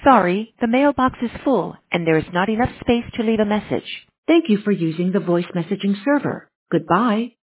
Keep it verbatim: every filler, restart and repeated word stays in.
Sorry, the mailbox is full and there is not enough space to leave a message. Thank you for using the voice messaging server. Goodbye.